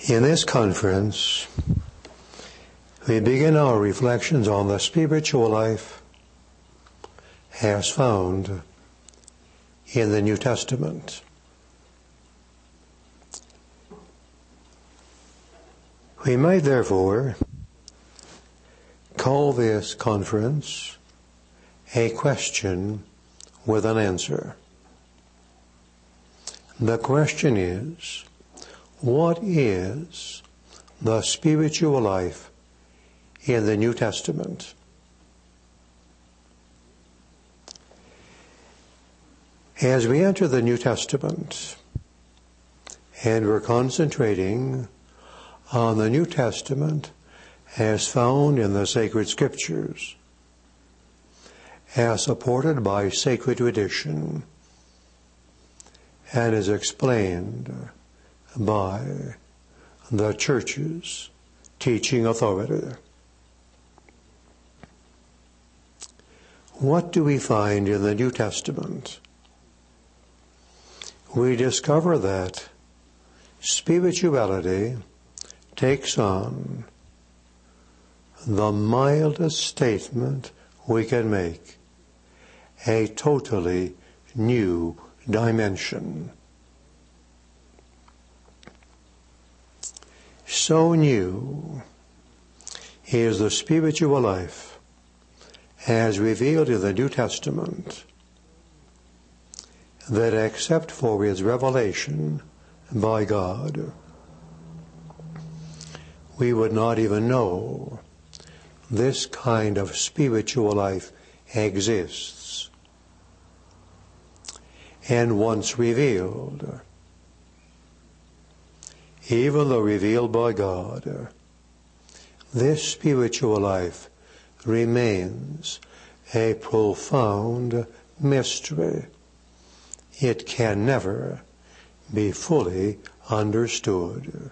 In this conference, we begin our reflections on the spiritual life as found in the New Testament. We might therefore call this conference a question with an answer. The question is, what is the spiritual life in the New Testament? As we enter the New Testament, and we're concentrating on the New Testament as found in the sacred scriptures, as supported by sacred tradition, and is explained by the Church's teaching authority. What do we find in the New Testament? We discover that spirituality takes on the mildest statement we can make, a totally new dimension. So new is the spiritual life as revealed in the New Testament that except for its revelation by God, we would not even know this kind of spiritual life exists. And once revealed, even though revealed by God, this spiritual life remains a profound mystery. It can never be fully understood.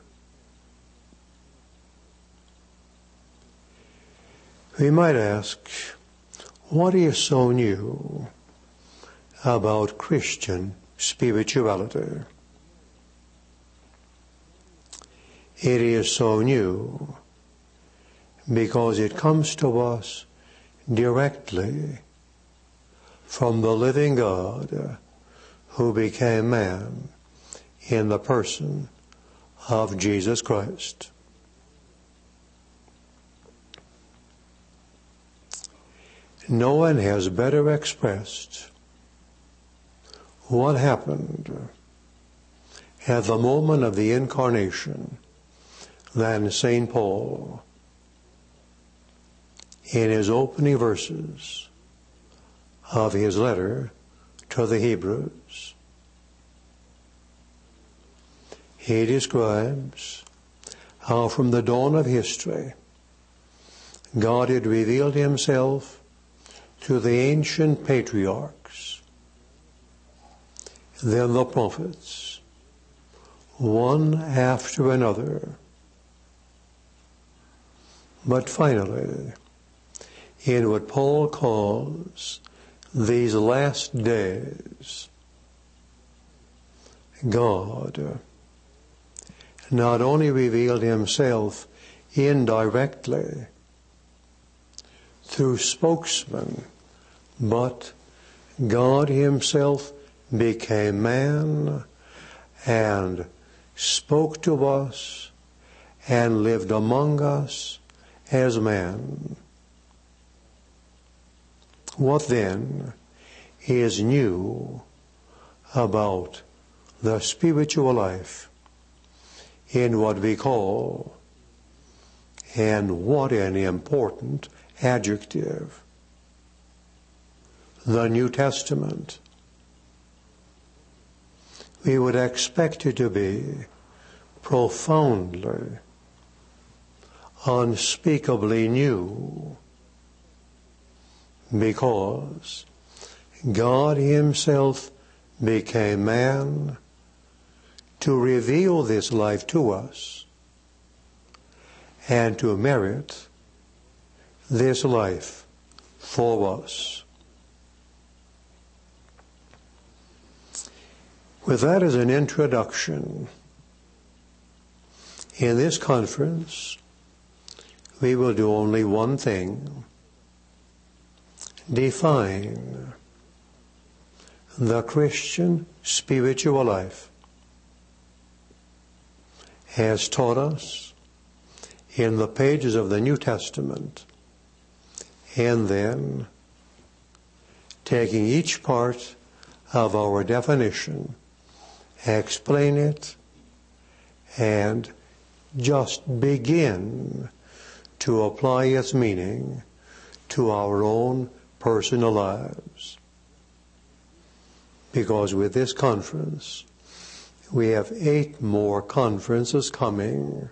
We might ask, what is so new about Christian spirituality? It is so new because it comes to us directly from the living God who became man in the person of Jesus Christ. No one has better expressed what happened at the moment of the incarnation than St. Paul in his opening verses of his letter to the Hebrews. He describes how from the dawn of history God had revealed himself to the ancient patriarchs, then the prophets, one after another. But finally, in what Paul calls these last days, God not only revealed himself indirectly through spokesmen, but God himself became man and spoke to us and lived among us as man. What then is new about the spiritual life in what we call, and what an important adjective, the New Testament? We would expect it to be profoundly, unspeakably new, because God himself became man to reveal this life to us and to merit this life for us. With that as an introduction, In this conference, we will do only one thing: define the Christian spiritual life as taught us in the pages of the New Testament, and then taking each part of our definition, explain it, and just begin to apply its meaning to our own personal lives. Because with this conference, we have 8 more conferences coming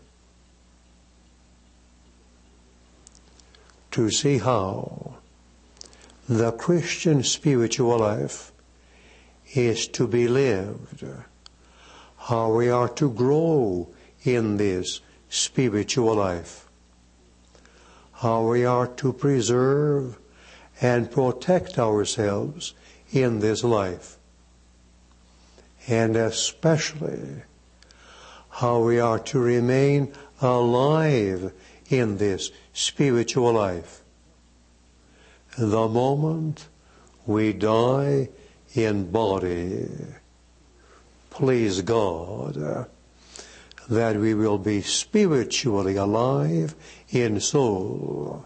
to see how the Christian spiritual life is to be lived, how we are to grow in this spiritual life, how we are to preserve and protect ourselves in this life, and especially how we are to remain alive in this spiritual life the moment we die in body. Please God that we will be spiritually alive in soul,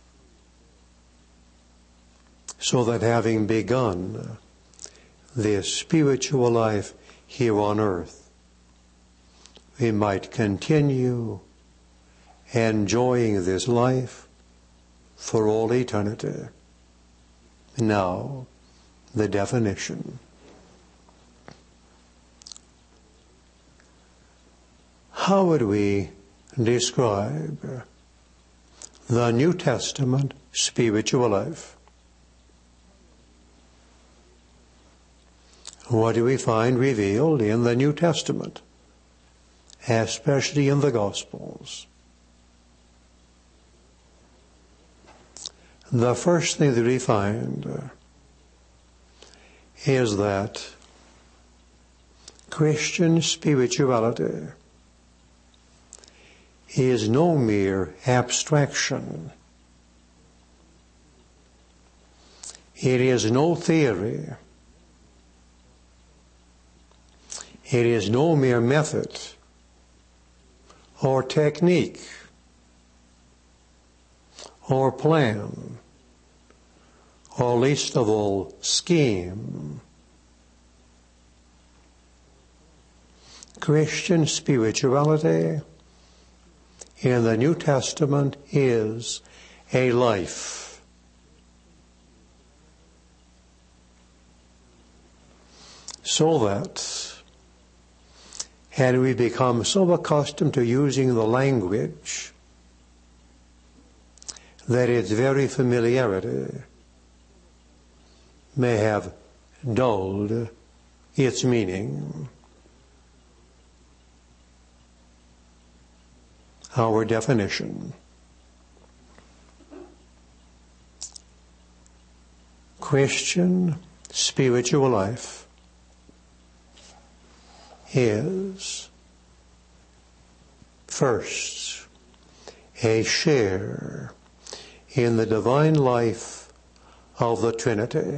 so that having begun this spiritual life here on earth, we might continue enjoying this life for all eternity. Now, the definition. How would we describe the New Testament spiritual life? What do we find revealed in the New Testament, especially in the Gospels? The first thing that we find is that Christian spirituality is no mere abstraction. It is no theory. It is no mere method or technique or plan, or least of all, scheme. Christian spirituality in the New Testament is a life. So that, had we become so accustomed to using the language that its very familiarity may have dulled its meaning. Our definition. Christian spiritual life is, first, a share in the divine life of the Trinity.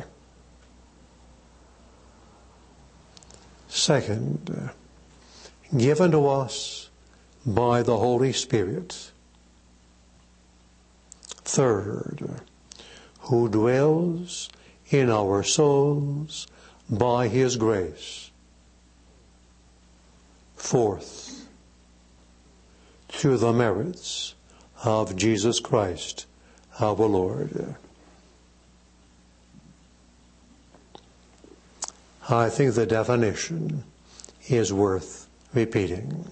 Second, given to us by the Holy Spirit. Third, who dwells in our souls by His grace. Fourth, through the merits of Jesus Christ, our Lord. I think the definition is worth repeating.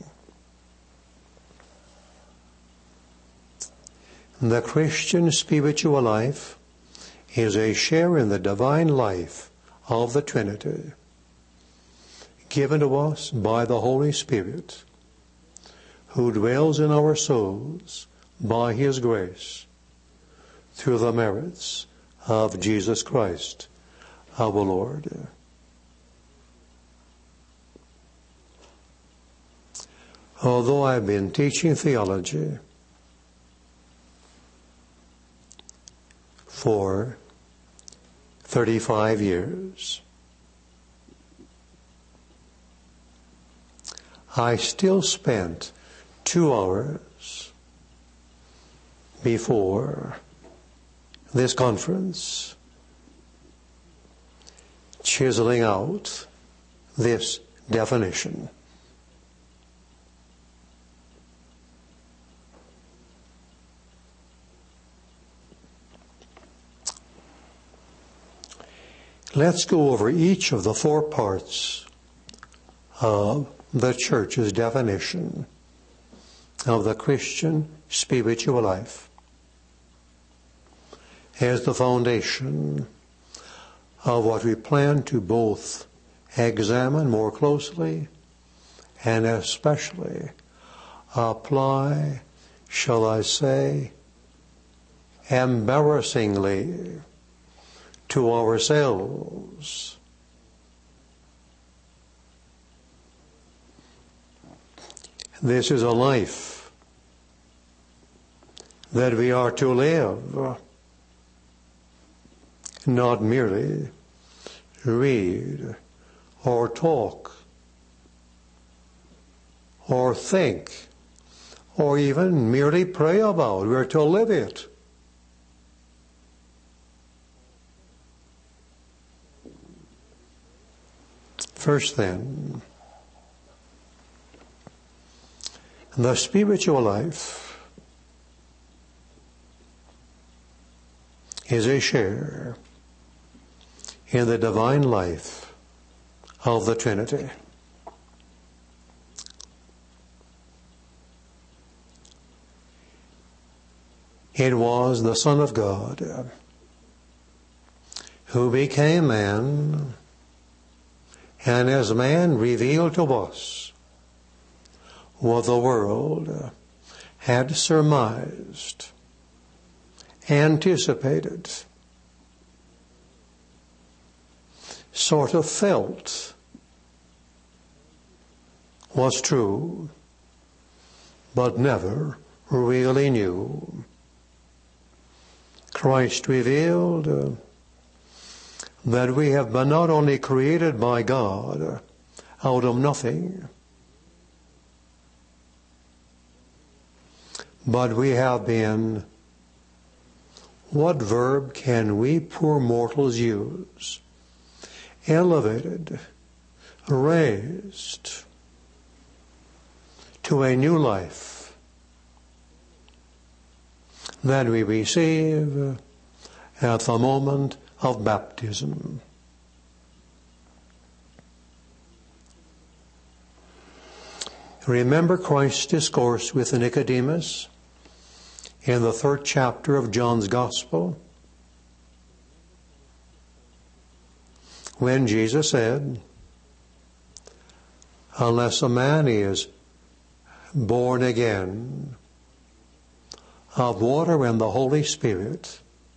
The Christian spiritual life is a share in the divine life of the Trinity, given to us by the Holy Spirit, who dwells in our souls by His grace, through the merits of Jesus Christ, our Lord. although I've been teaching theology for 35 years, I still spent 2 hours before this conference chiseling out this definition. Let's go over each of the 4 parts of the church's definition of the Christian spiritual life as the foundation of what we plan to both examine more closely and especially apply, shall I say, embarrassingly to ourselves. This is a life that we are to live, not merely read or talk or think or even merely pray about. We're to live it. First then, the spiritual life is a share in the divine life of the Trinity. It was the Son of God who became man, and as man revealed to us what the world had surmised, anticipated, sort of felt was true, but never really knew. Christ revealed that we have been not only created by God out of nothing, but we have been, what verb can we poor mortals use? Elevated, raised to a new life that we receive at the moment of baptism. Remember Christ's discourse with Nicodemus in the 3rd chapter of John's Gospel, when Jesus said, unless a man is born again of water and the Holy Spirit,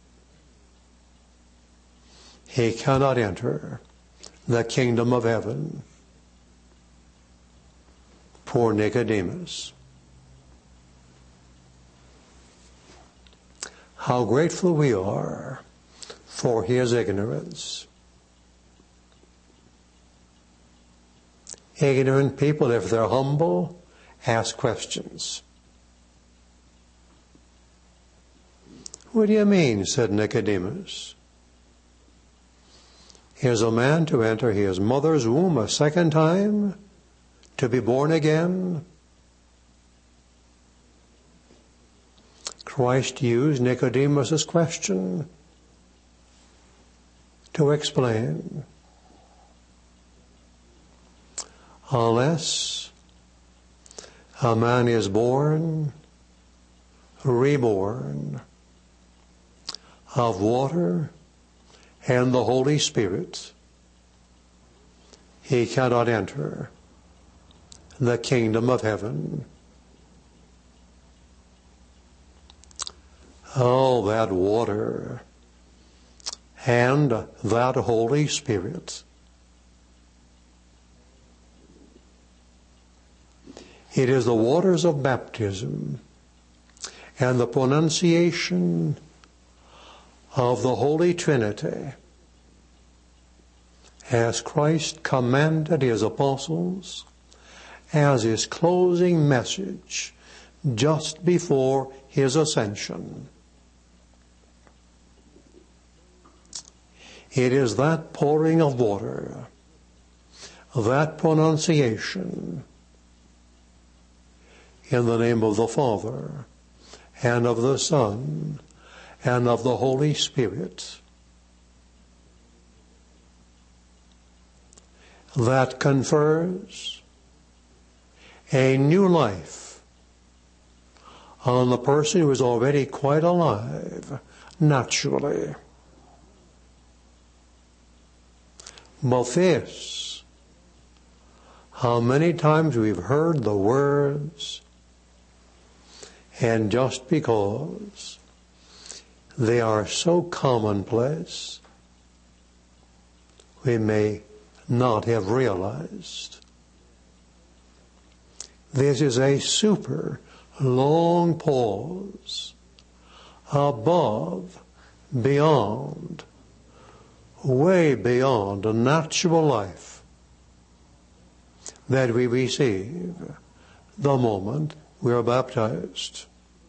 he cannot enter the kingdom of heaven. Poor Nicodemus. How grateful we are for his ignorance. Ignorant people, if they're humble, ask questions. What do you mean, said Nicodemus? Is a man to enter his mother's womb a second time, to be born again? Christ used Nicodemus' question to explain. Unless a man is born, reborn, of water and the Holy Spirit, he cannot enter the kingdom of heaven. Oh, that water and that Holy Spirit It is the waters of baptism and the pronunciation of the Holy Trinity as Christ commanded his apostles as his closing message just before his ascension. It is that pouring of water, that pronunciation in the name of the Father and of the Son and of the Holy Spirit that confers a new life on the person who is already quite alive naturally. But this, how many times we've heard the words, and just because they are so commonplace, we may not have realized. This is a super long pause above, beyond, way beyond a natural life that we receive the moment we are baptized.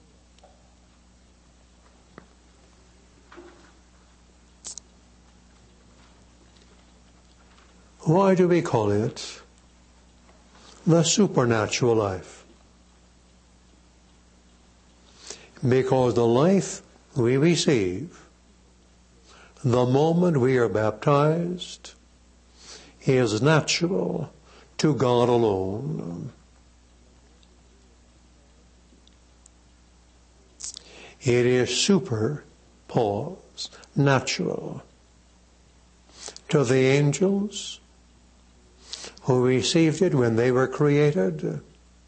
Why do we call it the supernatural life? Because the life we receive the moment we are baptized is natural to God alone. It is natural to the angels who received it when they were created,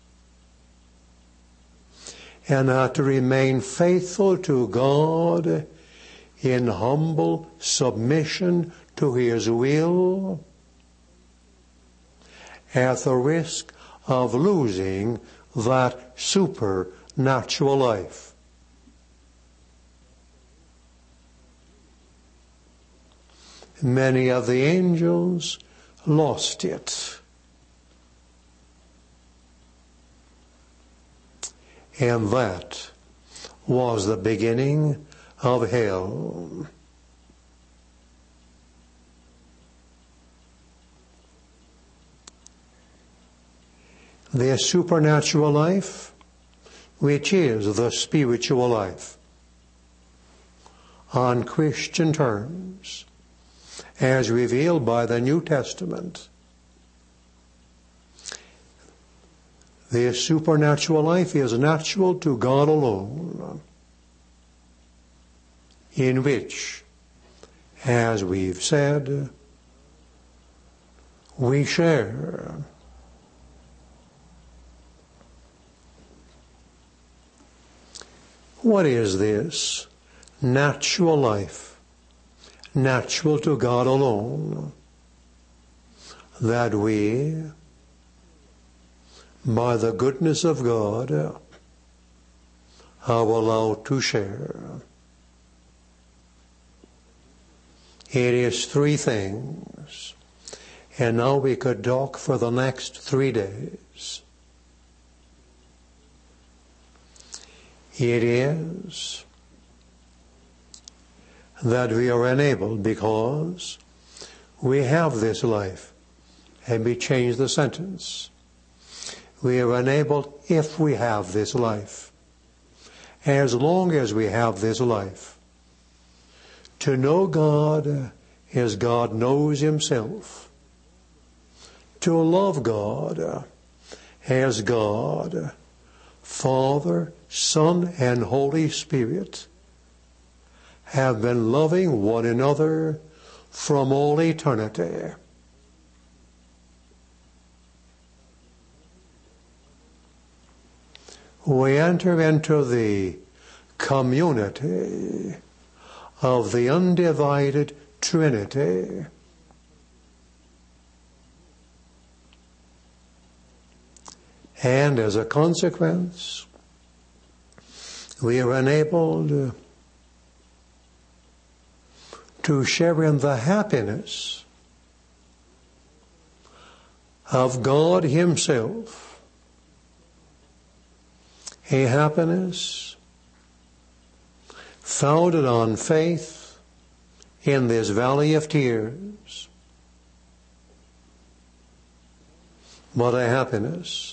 and are to remain faithful to God in humble submission to his will at the risk of losing that supernatural life. Many of the angels lost it. And that was the beginning of hell. The supernatural life, which is the spiritual life, on Christian terms, as revealed by the New Testament. The supernatural life is natural to God alone, in which, as we've said, we share. What is this natural life, natural to God alone, that we, by the goodness of God, are allowed to share? It is three things, and now we could talk for the next 3 days. It is that we are enabled because we have this life, and we change the sentence. We are enabled if we have this life, as long as we have this life, to know God as God knows himself, to love God as God, Father, Son, and Holy Spirit have been loving one another from all eternity. We enter into the community of the undivided Trinity. And as a consequence, we are enabled to share in the happiness of God Himself, a happiness founded on faith in this valley of tears, but a happiness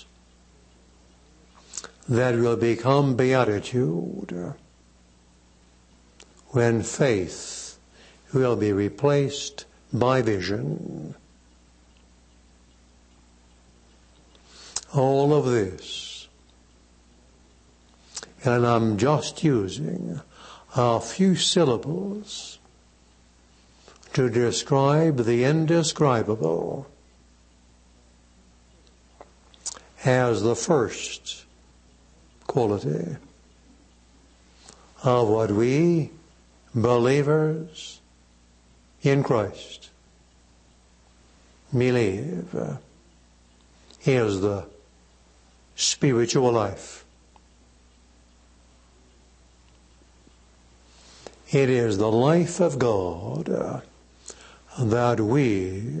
that will become beatitude when faith will be replaced by vision. All of this, and I'm just using a few syllables to describe the indescribable as the first quality of what we believers in Christ believe is the spiritual life. It is the life of God that we,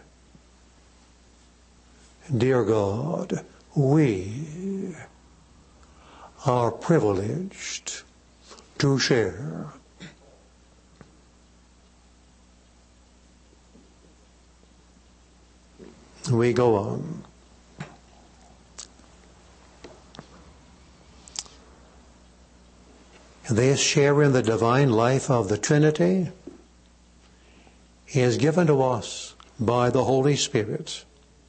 dear God, we are privileged to share. We go on. This share in the divine life of the Trinity is given to us by the Holy Spirit.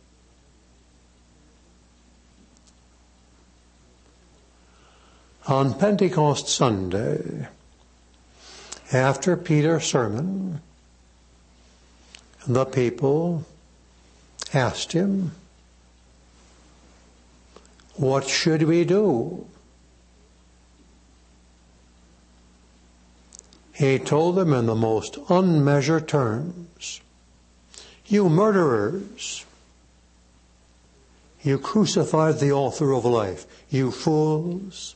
On Pentecost Sunday, after Peter's sermon, the people asked him, "What should we do?" He told them in the most unmeasured terms, "You murderers, you crucified the author of life, you fools.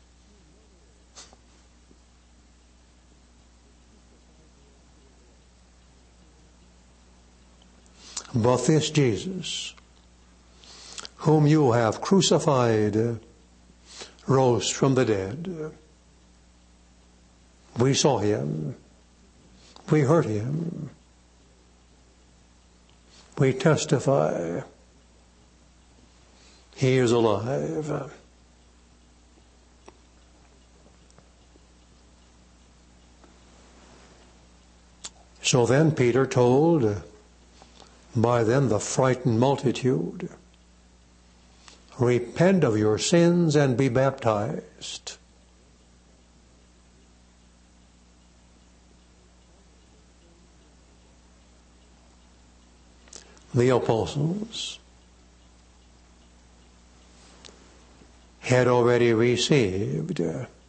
But this Jesus, whom you have crucified, rose from the dead. We saw Him. We heard Him. We testify He is alive." So then Peter told by then the frightened multitude, "Repent of your sins and be baptized." The apostles had already received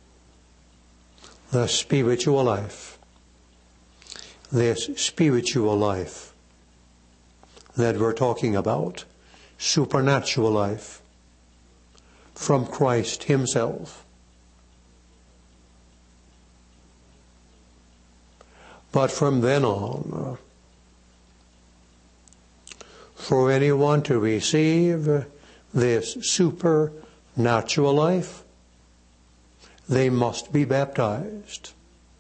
the spiritual life, this spiritual life that we're talking about, supernatural life from Christ Himself. But from then on, for anyone to receive this supernatural life, they must be baptized.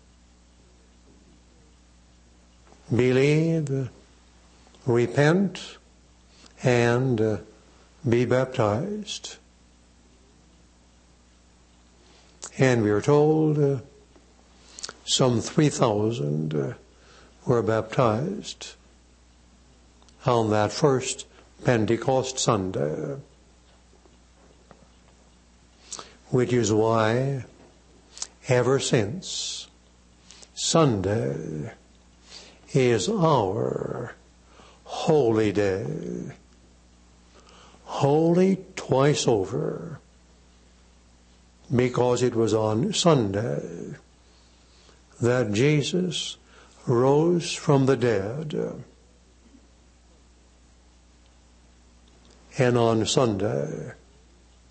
Believe, repent, and be baptized. And we are told some 3,000 were baptized on that first Pentecost Sunday, which is why ever since Sunday is our holy day, holy twice over, because it was on Sunday that Jesus rose from the dead. And on Sunday,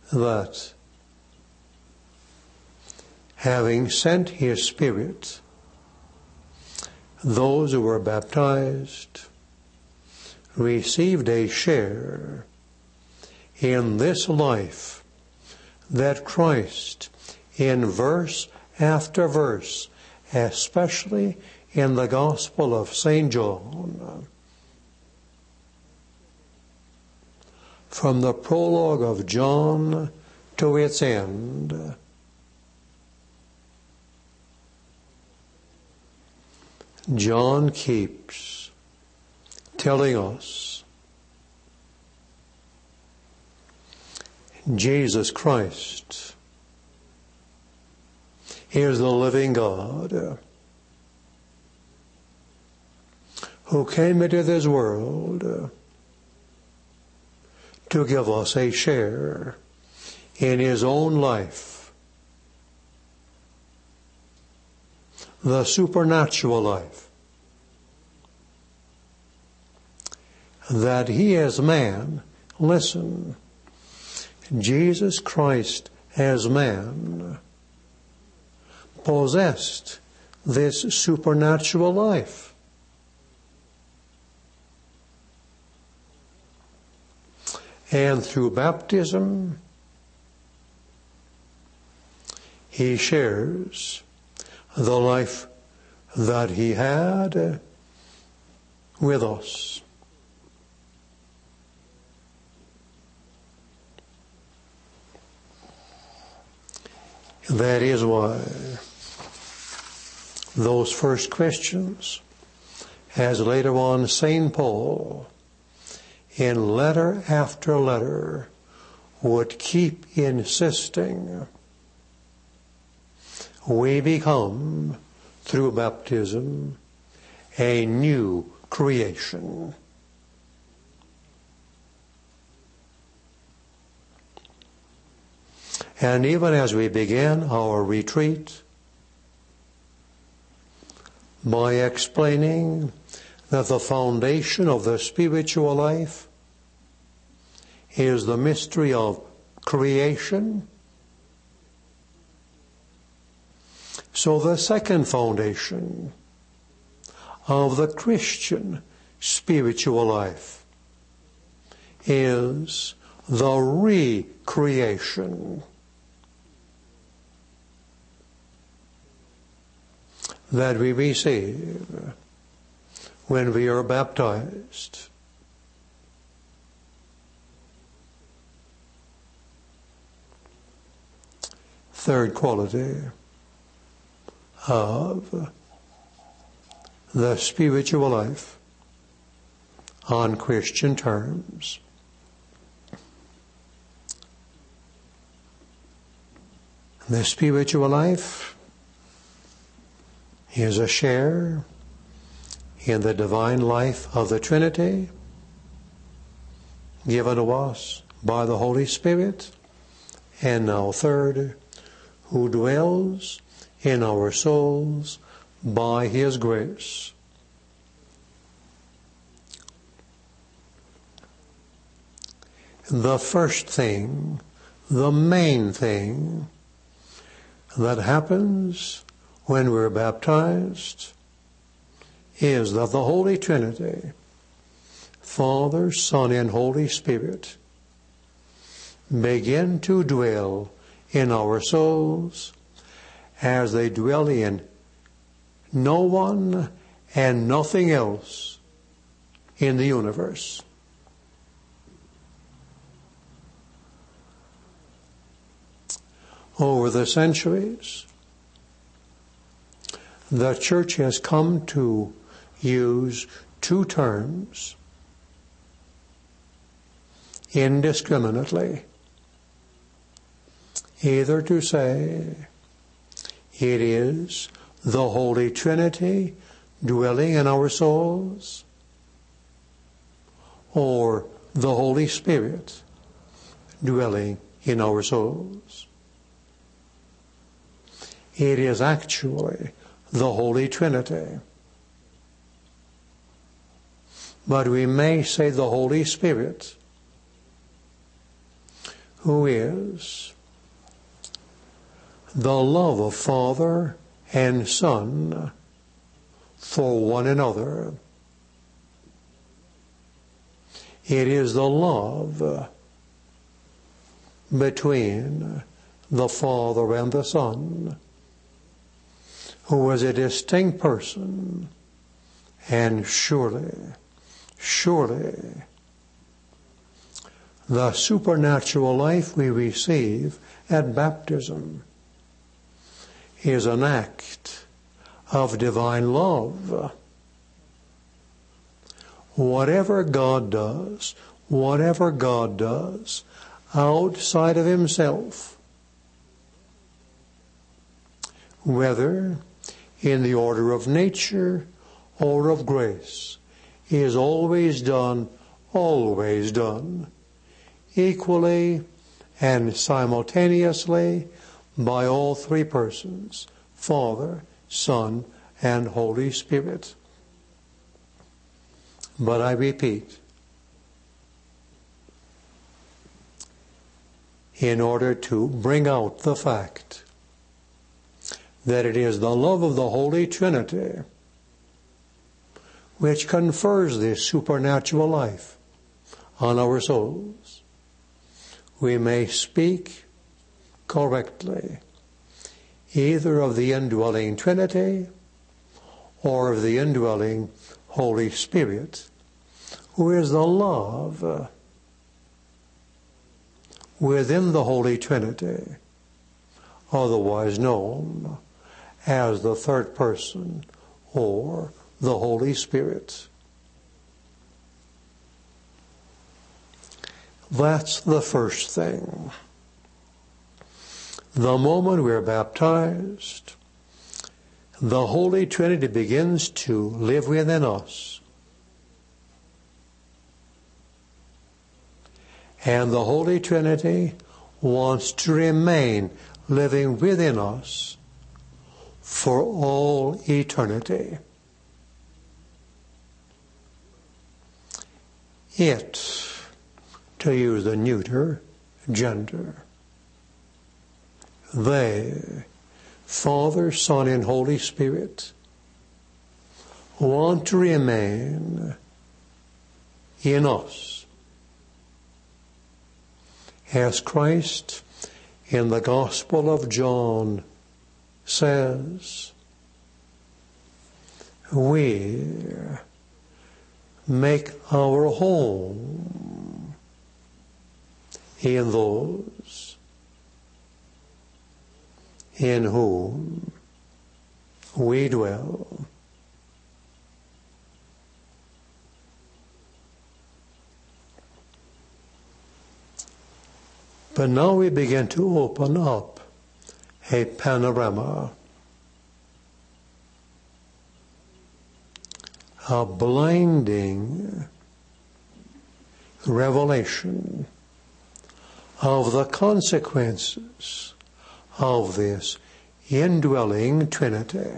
that having sent His Spirit, those who were baptized received a share in this life that Christ, in verse after verse, especially in the Gospel of St. John, from the prologue of John to its end, John keeps telling us Jesus Christ is the living God who came into this world to give us a share in His own life, the supernatural life, that He as man, listen, Jesus Christ as man possessed this supernatural life. And through baptism, He shares the life that He had with us. That is why those first Christians, as later on St. Paul, in letter after letter, would keep insisting, we become, through baptism, a new creation. And even as we begin our retreat, by explaining that the foundation of the spiritual life is the mystery of creation, so the second foundation of the Christian spiritual life is the recreation that we receive when we are baptized. Third quality of the spiritual life on Christian terms. The spiritual life is a share in the divine life of the Trinity given to us by the Holy Spirit, and now third, who dwells in our souls by His grace. The first thing, the main thing that happens when we're baptized is that the Holy Trinity, Father, Son, and Holy Spirit, begin to dwell in our souls as they dwell in no one and nothing else in the universe. Over the centuries, the Church has come to use two terms indiscriminately. Either to say it is the Holy Trinity dwelling in our souls, or the Holy Spirit dwelling in our souls. It is actually the Holy Trinity. But we may say the Holy Spirit, who is the love of Father and Son for one another. It is the love between the Father and the Son, who is a distinct person, and surely, the supernatural life we receive at baptism is an act of divine love. Whatever God does outside of himself, whether in the order of nature or of grace, is always done equally and simultaneously by all three persons, Father, Son, and Holy Spirit. But I repeat, in order to bring out the fact that it is the love of the Holy Trinity which confers this supernatural life on our souls, we may speak correctly either of the indwelling Trinity or of the indwelling Holy Spirit, who is the love within the Holy Trinity, otherwise known as the third person or the Holy Spirit. That's the first thing. The moment we're baptized, the Holy Trinity begins to live within us. And the Holy Trinity wants to remain living within us for all eternity. It, to use the neuter gender, they, Father, Son, and Holy Spirit, want to remain in us. As Christ in the Gospel of John says, we make our home in those in whom we dwell. But now we begin to open up a panorama, a blinding revelation of the consequences of this indwelling Trinity.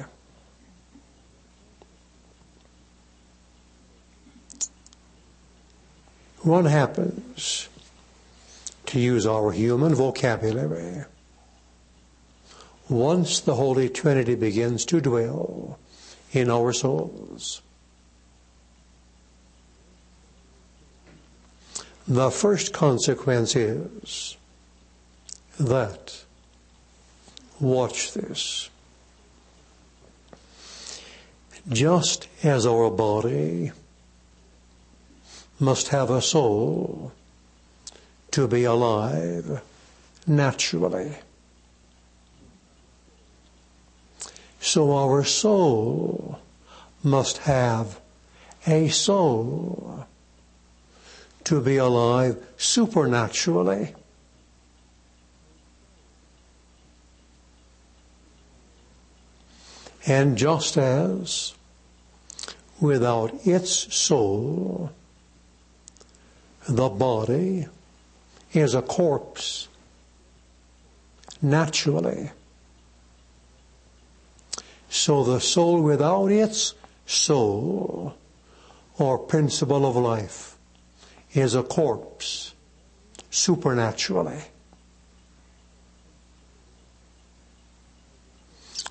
What happens, to use our human vocabulary, once the Holy Trinity begins to dwell in our souls? The first consequence is that, watch this, just as our body must have a soul to be alive naturally, so our soul must have a soul to be alive supernaturally. And just as without its soul, the body is a corpse naturally, so the soul without its soul, or principle of life, is a corpse supernaturally.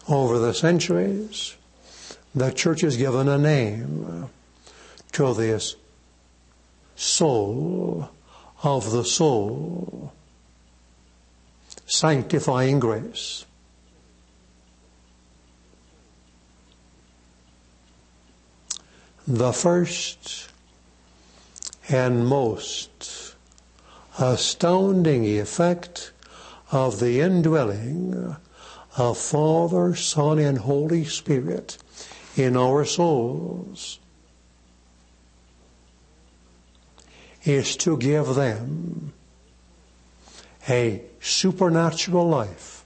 Over the centuries, the church has given a name to this soul of the soul, sanctifying grace. The first and most astounding effect of the indwelling of Father, Son, and Holy Spirit in our souls is to give them a supernatural life.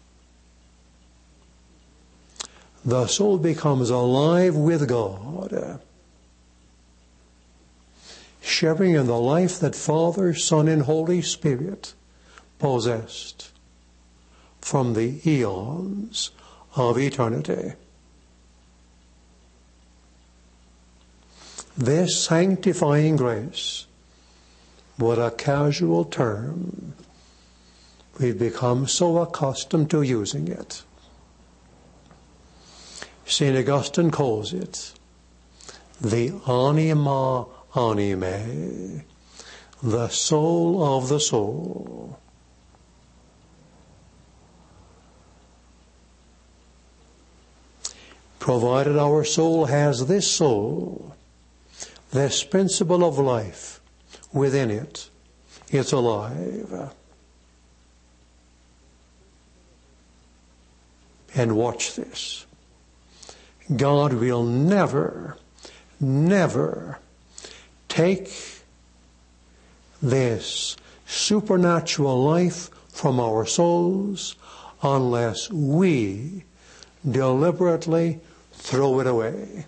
The soul becomes alive with God, sharing in the life that Father, Son, and Holy Spirit possessed from the eons of eternity. This sanctifying grace, what a casual term, we've become so accustomed to using it. St. Augustine calls it the anima animae, the soul of the soul. Provided our soul has this soul, this principle of life within it, it's alive. And watch this. God will never, never take this supernatural life from our souls unless we deliberately throw it away.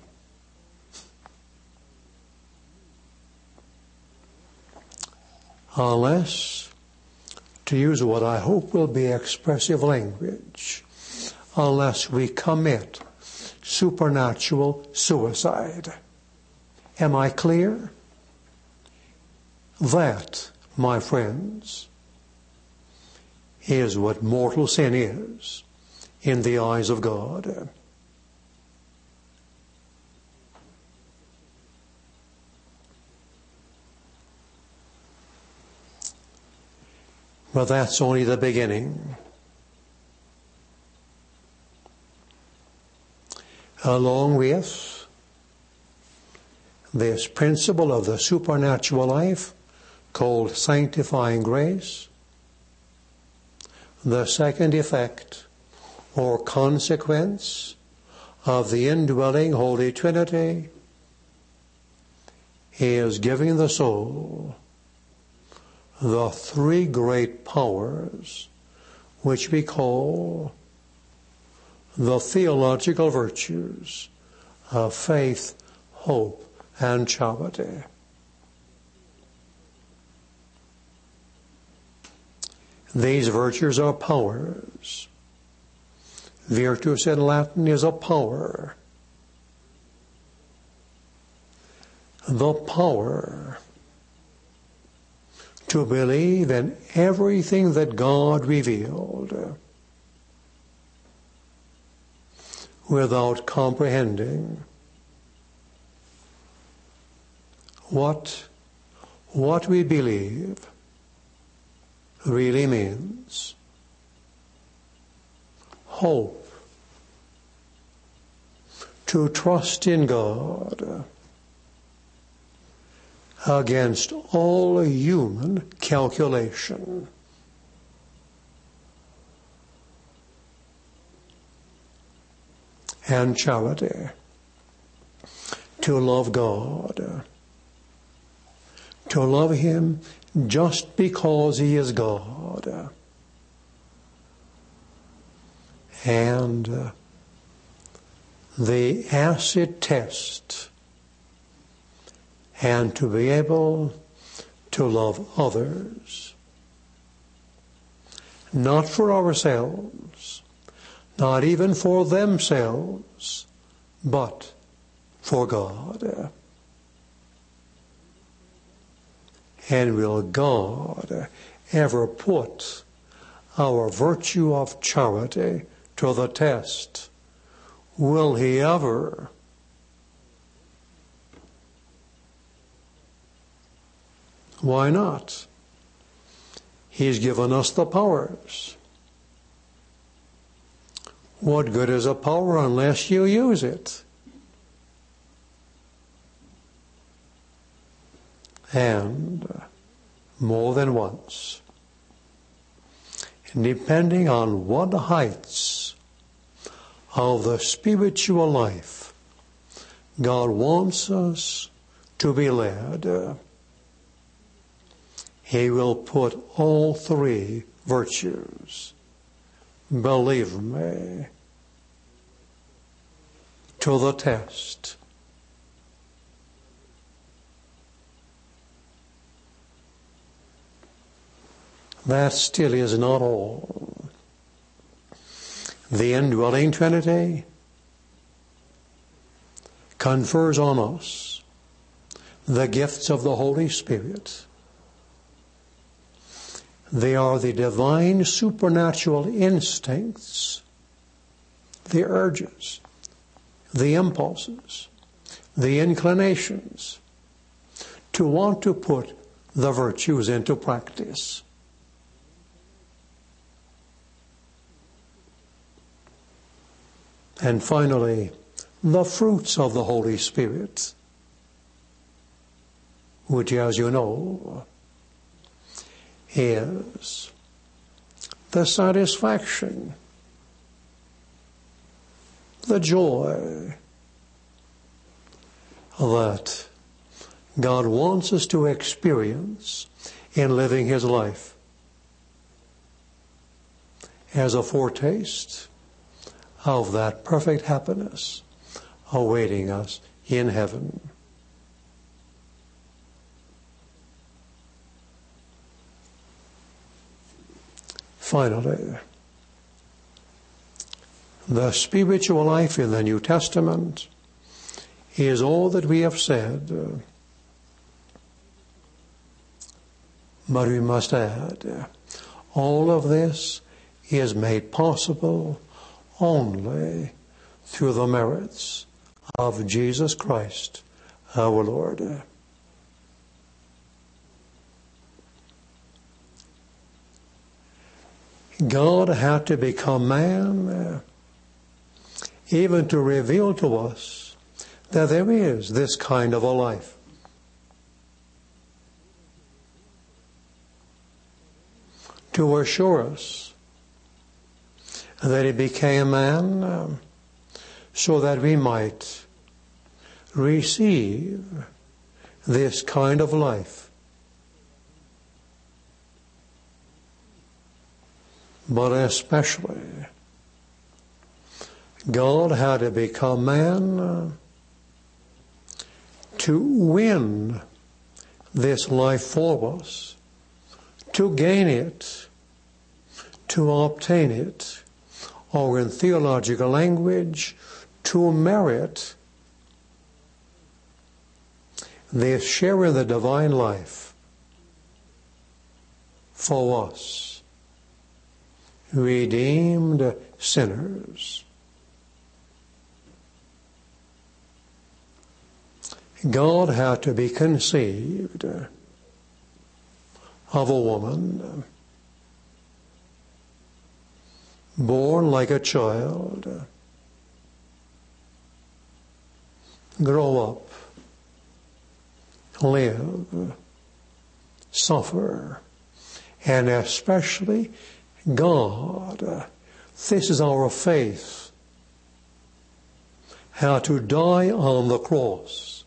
Unless, to use what I hope will be expressive language, unless we commit supernatural suicide. Am I clear? That, my friends, is what mortal sin is in the eyes of God. But that's only the beginning. Along with this principle of the supernatural life called sanctifying grace, the second effect or consequence of the indwelling Holy Trinity is giving the soul the three great powers which we call the theological virtues of faith, hope, and charity. These virtues are powers. Virtus in Latin is a power. The power to believe in everything that God revealed without comprehending what we believe really means. Hope, to trust in God against all human calculation. And charity, to love God, to love Him just because He is God. And the acid test, and to be able to love others, not for ourselves, not even for themselves, but for God. And will God ever put our virtue of charity to the test Will he ever? Why not? He's given us the powers. What good is a power unless you use it? And more than once, depending on what heights of the spiritual life God wants us to be led, He will put all three virtues, believe me, to the test. That still is not all. The indwelling Trinity confers on us the gifts of the Holy Spirit. They are the divine supernatural instincts, the urges, the impulses, the inclinations to want to put the virtues into practice. And finally, the fruits of the Holy Spirit, which, as you know, is the satisfaction, the joy that God wants us to experience in living His life as a foretaste of that perfect happiness awaiting us in heaven. Finally, the spiritual life in the New Testament is all that we have said, but we must add, all of this is made possible only through the merits of Jesus Christ, our Lord. God had to become man even to reveal to us that there is this kind of a life. To assure us that He became man so that we might receive this kind of life. But especially, God had to become man to win this life for us, to gain it, to obtain it, or in theological language, to merit this share in the divine life for us, redeemed sinners. God had to be conceived of a woman, born like a child, grow up, live, suffer, and especially God, this is our faith, had to die on the cross.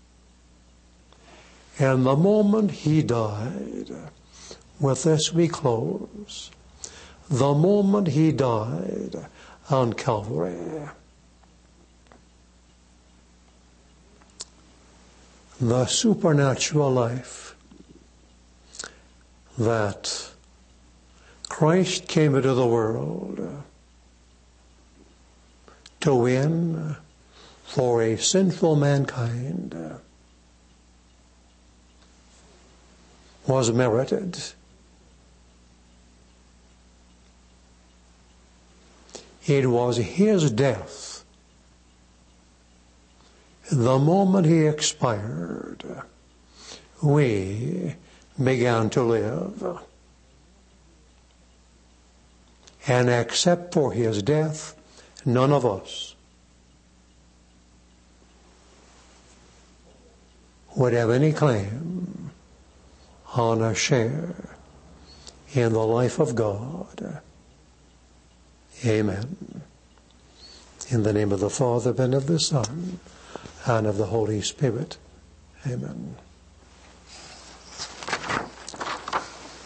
And the moment He died, with this we close, the moment He died on Calvary, the supernatural life that Christ came into the world to win for a sinful mankind was merited. It was His death the moment he expired, we began to live. And except for his death, none of us would have any claim on a share in the life of God. Amen. In the name of the Father, and of the Son, and of the Holy Spirit. Amen.